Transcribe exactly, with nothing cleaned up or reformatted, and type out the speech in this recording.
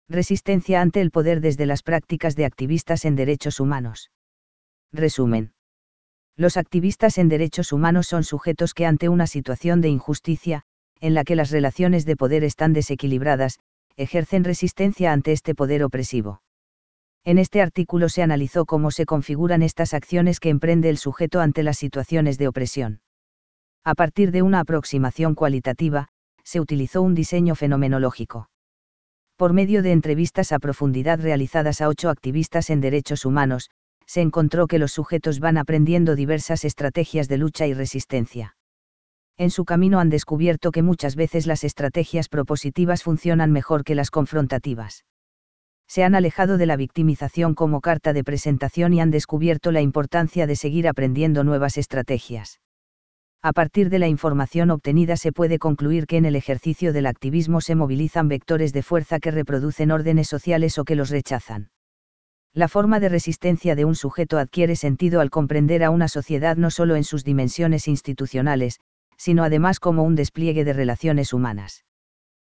Resistencia ante el poder desde las prácticas de activistas en derechos humanos. Resumen. Los activistas en derechos humanos son sujetos que ante una situación de injusticia, en la que las relaciones de poder están desequilibradas, ejercen resistencia ante este poder opresivo. En este artículo se analizó cómo se configuran estas acciones que emprende el sujeto ante las situaciones de opresión. A partir de una aproximación cualitativa, se utilizó un diseño fenomenológico. Por medio de entrevistas a profundidad realizadas a ocho activistas en derechos humanos, se encontró que los sujetos van aprendiendo diversas estrategias de lucha y resistencia. En su camino han descubierto que muchas veces las estrategias propositivas funcionan mejor que las confrontativas. Se han alejado de la victimización como carta de presentación y han descubierto la importancia de seguir aprendiendo nuevas estrategias. A partir de la información obtenida se puede concluir que en el ejercicio del activismo se movilizan vectores de fuerza que reproducen órdenes sociales o que los rechazan. La forma de resistencia de un sujeto adquiere sentido al comprender a una sociedad no solo en sus dimensiones institucionales, sino además como un despliegue de relaciones humanas.